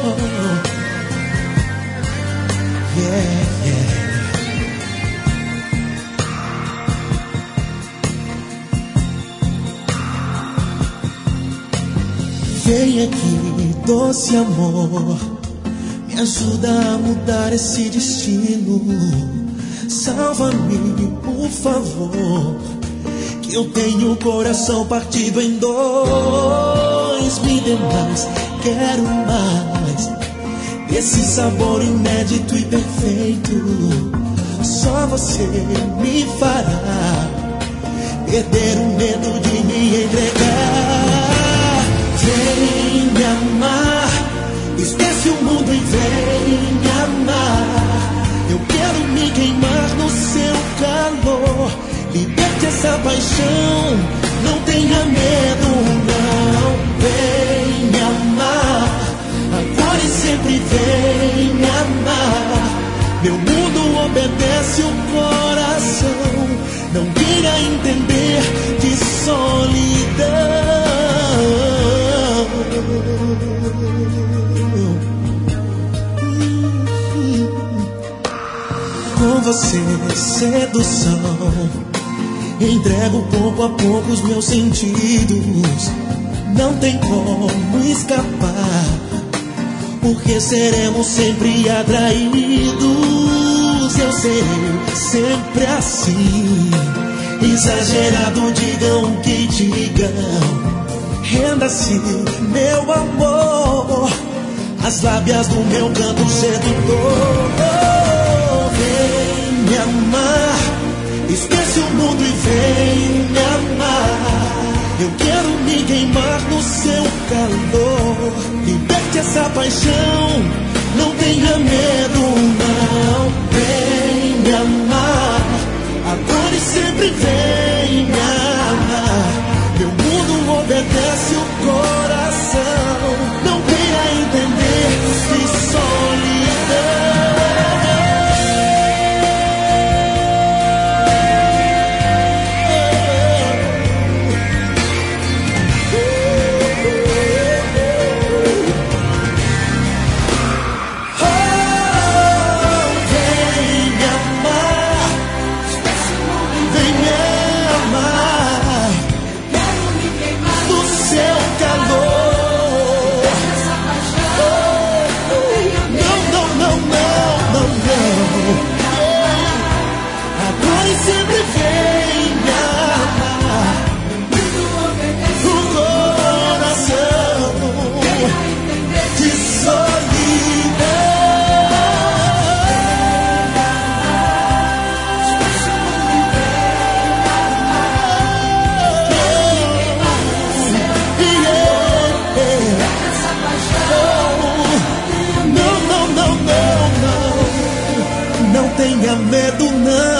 Yeah, yeah. Vem aqui, doce amor, me ajuda a mudar esse destino. Salva-me, por favor, que eu tenho o coração partido em dois. Me dê mais, quero mais, esse sabor inédito e perfeito. Só você me fará perder o medo de me entregar. Vem me amar, esquece o mundo e vem me amar. Eu quero me queimar no seu calor. Liberte essa paixão, não tenha medo, não. Vem me amar, agora e sempre vem me amar. Meu mundo obedece o coração, não queira entender de solidão. Com você, sedução, entrego pouco a pouco os meus sentidos. Não tem como escapar, porque seremos sempre atraídos. Eu serei sempre assim, exagerado, digam o que digam. Renda-se, meu amor, as lábias do meu canto sedutor. Vem me amar, esquece o mundo e vem me amar. Eu quero me queimar no seu calor. Liberte essa paixão, não tenha medo, não. Vem me amar, agora e sempre vem me amar. Meu mundo obedece o coração, não queira entender de solidão. Tenha medo, não.